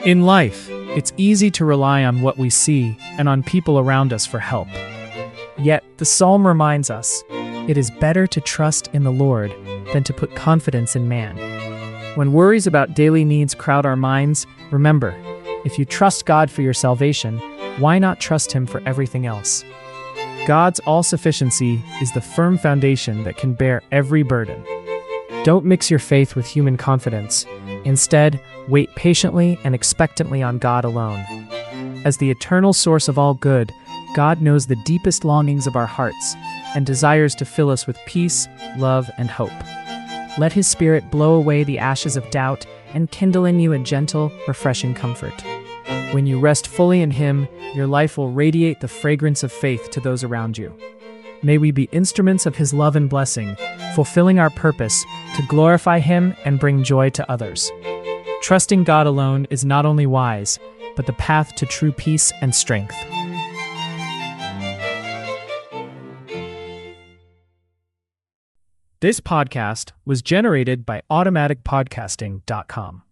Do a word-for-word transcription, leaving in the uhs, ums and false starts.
In life, it's easy to rely on what we see and on people around us for help. Yet, the psalm reminds us, it is better to trust in the Lord than to put confidence in man. When worries about daily needs crowd our minds, remember, if you trust God for your salvation, why not trust Him for everything else? God's all-sufficiency is the firm foundation that can bear every burden. Don't mix your faith with human confidence. Instead, wait patiently and expectantly on God alone. As the eternal source of all good, God knows the deepest longings of our hearts and desires to fill us with peace, love, and hope. Let His Spirit blow away the ashes of doubt and kindle in you a gentle, refreshing comfort. When you rest fully in Him, your life will radiate the fragrance of faith to those around you. May we be instruments of His love and blessing, fulfilling our purpose to glorify Him and bring joy to others. Trusting God alone is not only wise, but the path to true peace and strength. This podcast was generated by automatic podcasting dot com.